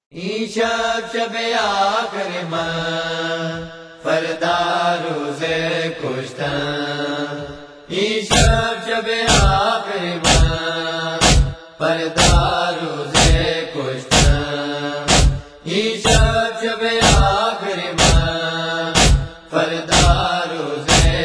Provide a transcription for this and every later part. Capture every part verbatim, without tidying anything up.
ईशब शबे आखिर में फरदा रोज़े कुश्तन। ईशब शबे आखिर में फरदा रोज़े कुश्तन। ईशब शबे आखिर में फरदा रोज़े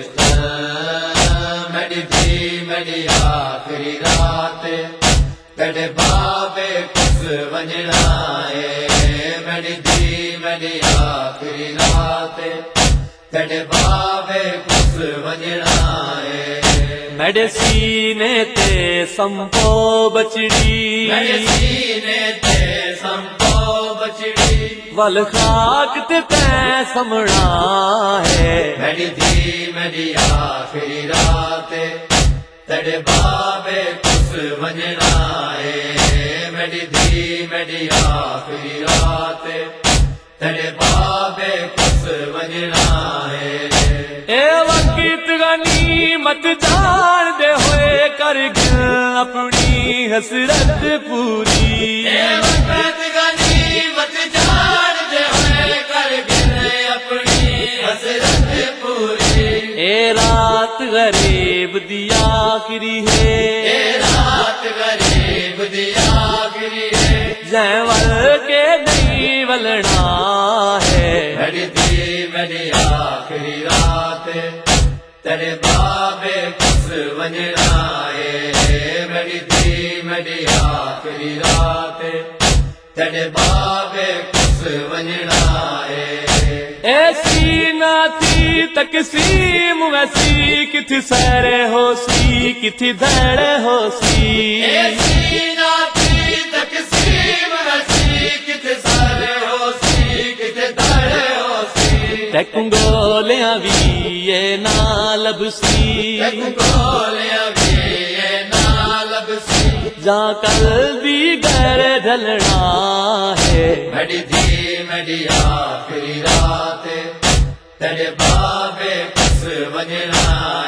कुश्तन। मेरी थी मेरी आखिरी रात कड़े बाबे कुछ वंजना है। मेरी थी मेरी आखिरी रात कड़े बाबे कुछ वंजना है। मेरे सीने ते संपो बचड़ी, मेरे सीने ते संपो बचड़ी वल खाक ते तै समणा है। मेरी थी मेरी आखिरी रात तेरे बाबे कुछ वंजना है। मेरी थी मेरी आखिरी रात तेरे बाबे कुछ वंजना है। ए वक्त गनी मत जान दे होए कर गिल अपनी हसरत पूरी। ए वक्त गनी मत जान दे होए कर गिल अपनी हसरत पूरी। ए रात गरीब दी आखिरी है, ए रात गरीब दी आखिरी है। जैवल के नहीं वलना है। मेरी थी मेरी आखिरी रात तेरे बाबे कुछ वंजना है। मेरी थी मेरी आखिरी रात तेरे बाबे कुछ वंजना है। ऐसी ना थी तकसीम वैसी किथी सैरे होसी किथी धैड़े होसी। ऐसी ना थी तकसीम वैसी किथे सारे होसी किथे धड़े होसी। तैकू गोलियां भी ये ना लबसी, गोलियां भी ये ना लबसी। जा कल दी गैर ढलना है। मेरी थी मेरी आखिरी रात तेरे बाबे कुछ वंजना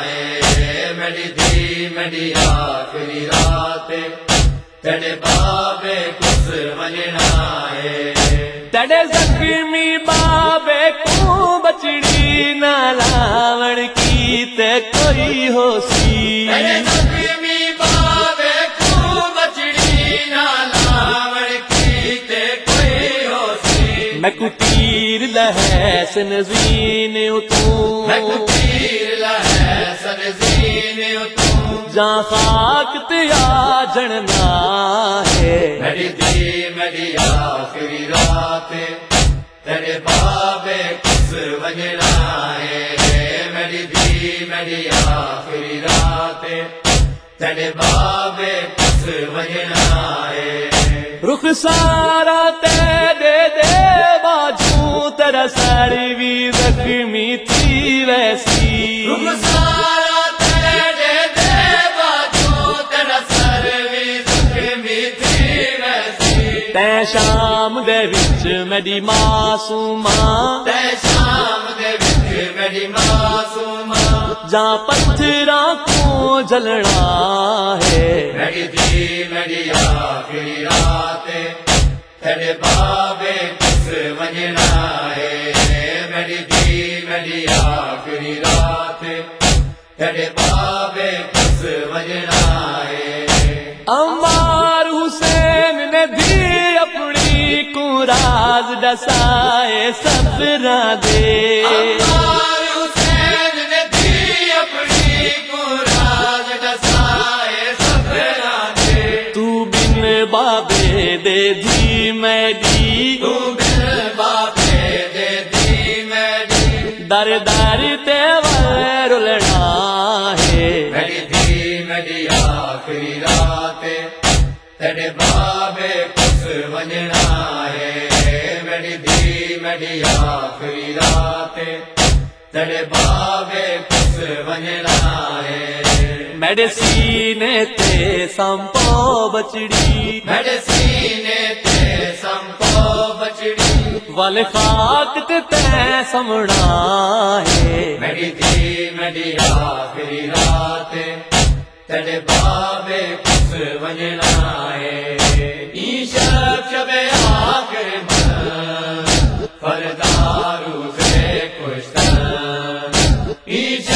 है। मेरी थी मेरी आखिरी रात तेरे बाबे कुछ वंजना है। तेरे जख्मी बाबे को बचड़ी ना लावण की ते कोई होसी। तेरे जख्मी बाबे को बचड़ी ना लावण की ते कोई होसी। मैं कुटीर लहस नजीन तू, मैं कुटीर लहसन ज़ीन तू। जा खाक तिया जनना है। मेरी थी मेरी आखिरी रात तेरे बाबे कुछ वंजना है। मेरी थी मेरी आखिरी रात तेरे बाबे कुछ वंजना है। रुख सारा ते दे दे बाजू तेरा साड़ी भी जख्मी थी वैसी। रुख सारा तेरे दे दे बाजू तेरा सर भी जख्मी थी वैसी। तै शाम दे विच मेरी मासूमा, तै शाम दे विच मेरी मासूमा। जा पत्थरां को जलना है। मेरी थी मेरी आखिरी रात तेरे बाबे कुछ वंजना है। मेरी थी मेरी आखिरी रात तेरे बाबे कुछ वंजना है। अम्मार हुसैन ने भी अपनी को राज दसाए सफरा दे। अम्मार हुसैन ने भी अपनी को राज दसाए सफरा दे। तू बिन बाबे दे दी मैडी, तू बिन बाबे दे दी मेरी। दर दर ते वाले रुलना है। मेरी थी मेरी आखिरी रात तेरे बाबे कुछ वंजना है। मेरी थी मेरी आखिरी रात तेरे बाबे कुछ वंजना है। मेरे सीने ते संपो बचड़ी, मेरे सीने ते संपो बचड़ी वल खाक ते तै समणा है। मेरी थी मेरी आखिरी रात तेरे बाबे कुछ वंजना है। ईशब शबे आखिरी ईश